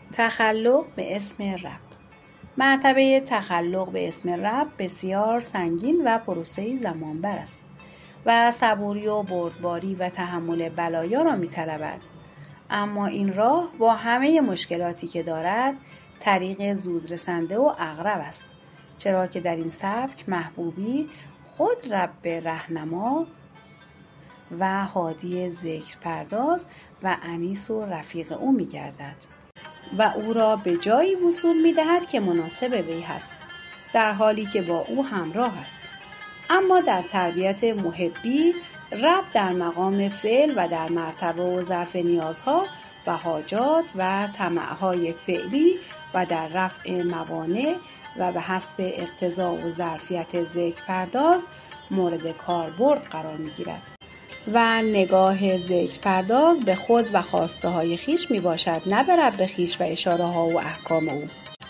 تخلق به اسم رب. مرتبه تخلق به اسم رب بسیار سنگین و پروسه‌ای زمانبر است و صبوری و بردباری و تحمل بلایا را می‌طلبد. اما این راه با همه مشکلاتی که دارد طریق زودرسنده و اقرب است، چرا که در این سبک محبوبی خود رب رهنما و هادی ذکر پرداز و انیس و رفیق او می‌گردد و او را به جایی وصول می‌دهد که مناسب وی هست، در حالی که با او همراه است. اما در تربیت محبی رب در مقام فعل و در مرتبه و ظرف نیازها و حاجات و طمع‌های فعلی و در رفع موانع و به حسب اقتضا و ظرفیت ذکر پرداز مورد کاربرد قرار می‌گیرد و نگاه ذکر پرداز به خود و خواسته های خیش می باشد، نه به رب خیش و اشاره ها و احکام او.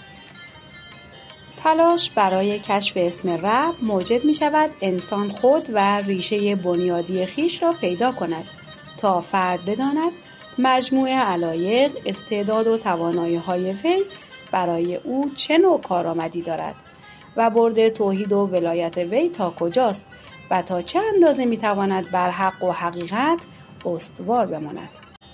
تلاش برای کشف اسم رب موجب می شود انسان خود و ریشه بنیادی خیش را پیدا کند تا فرد بداند مجموع علایق، استعداد و توانایی های وی برای او چه نوع کارآمدی دارد و برد توحید و ولایت وی تا کجاست و تا چه اندازه میتواند بر حق و حقیقت استوار بماند.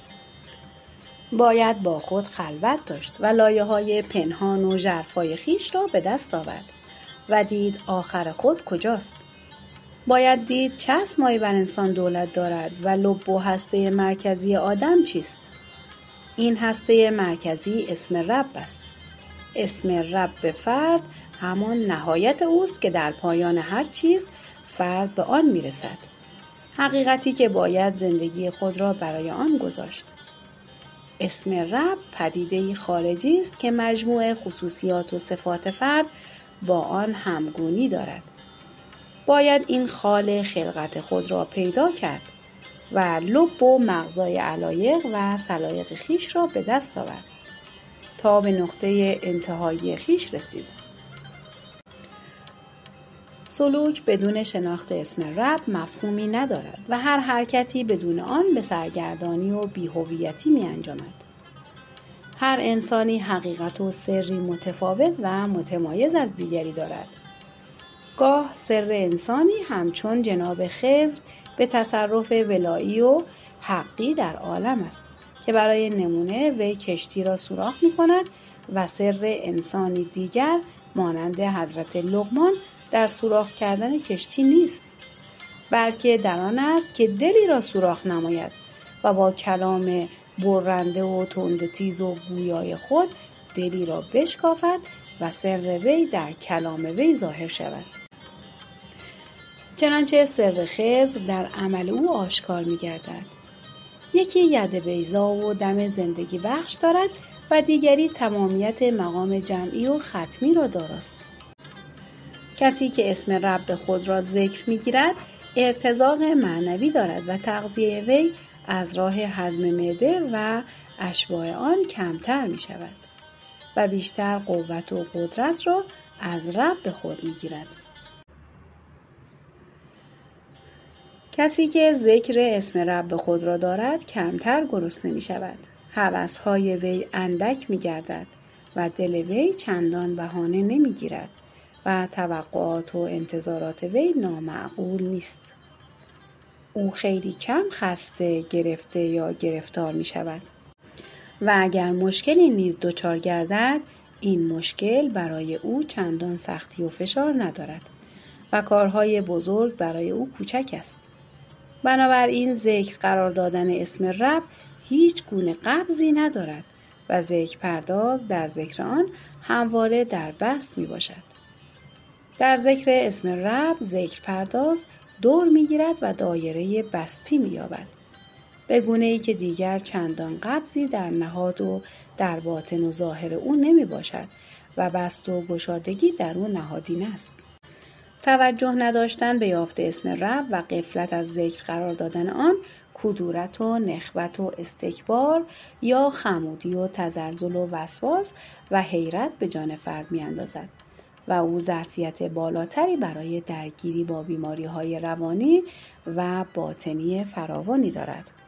باید با خود خلوت داشت و لایه‌های پنهان و ژرفای خیش را به دست آورد و دید آخر خود کجاست. باید دید چه اسمایی بر انسان دولت دارد و لب و هسته مرکزی آدم چیست. این هسته مرکزی اسم رب است. اسم رب فرد همان نهایت اوست که در پایان هر چیز فرد به آن میرسد. حقیقتی که باید زندگی خود را برای آن گذاشت. اسم رب پدیده‌ای خارجی است که مجموع خصوصیات و صفات فرد با آن همگونی دارد. باید این خال خلقت خود را پیدا کرد و لب و مغزای علایق و سلایق خیش را به دست آورد تا به نقطه انتهایی خیش رسید. سلوک بدون شناخت اسم رب مفهومی ندارد و هر حرکتی بدون آن به سرگردانی و بی‌هویتی می انجامد. هر انسانی حقیقت و سری متفاوت و متمایز از دیگری دارد. گاه سر انسانی همچون جناب خضر به تصرف ولایی و حقی در عالم است که برای نمونه وی کشتی را سوراخ می کند و سر انسانی دیگر مانند حضرت لقمان در سوراخ کردن کشتی نیست، بلکه در آن است که دلی را سوراخ نماید و با کلام برنده و تندتیز و گویای خود دلی را بشکافد و سر وی در کلام وی ظاهر شود. چنانچه سر خضر در عمل او آشکار می گردد. یکی ید بیضا و دم زندگی بخش دارد و دیگری تمامیت مقام جمعی و ختمی را داراست. کسی که اسم رب خود را ذکر می گیرد ارتزاق معنوی دارد و تغذیه وی از راه هضم معده و اشباع آن کمتر می شود و بیشتر قوت و قدرت را از رب خود می گیرد. کسی که ذکر اسم رب خود را دارد کمتر گرسنه می شود. هوس‌های وی اندک می گردد و دل وی چندان بهانه نمی گیرد و توقعات و انتظارات وی نامعقول نیست. او خیلی کم خسته، گرفته یا گرفتار می شود و اگر مشکلی نیز دچار گردد این مشکل برای او چندان سختی و فشار ندارد و کارهای بزرگ برای او کوچک است. بنابراین ذکر قرار دادن اسم رب هیچ گونه قبضی ندارد و ذکر پرداز در ذکر آن همواره در بست می باشد. در ذکر اسم رب ذکر پرداز دور می گیرد و دایره بستی می یابد، به گونه‌ای که دیگر چندان قبضی در نهاد و در باطن و ظاهر او نمی باشد و بست و گشادگی در او نهادینه است. توجه نداشتن به یافت اسم رب و غفلت از ذکر قرار دادن آن کدورت و نخوت و استکبار یا خمودی و تزلزل و وسواس و حیرت به جان فرد می اندازد و او ظرفیت بالاتری برای درگیری با بیماری‌های روانی و باطنی فراوانی دارد.